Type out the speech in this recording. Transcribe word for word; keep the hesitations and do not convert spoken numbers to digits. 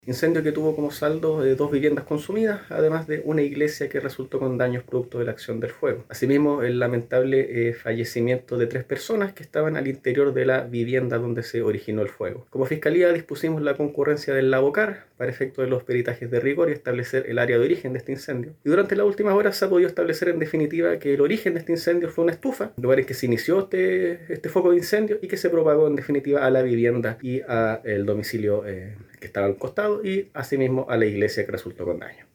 Incendio que tuvo como saldo eh, dos viviendas consumidas, además de una iglesia que resultó con daños producto de la acción del fuego. Asimismo, el lamentable eh, fallecimiento de tres personas que estaban al interior de la vivienda donde se originó el fuego. Como Fiscalía dispusimos la concurrencia del Labocar para efecto de los peritajes de rigor y establecer el área de origen de este incendio. Y durante las últimas horas se ha podido establecer en definitiva que el origen de este incendio fue una estufa, lugar en que se inició este, este foco de incendio y que se propagó en definitiva a la vivienda y al domicilio eh, que estaba al costado y asimismo a la iglesia que resultó con daño.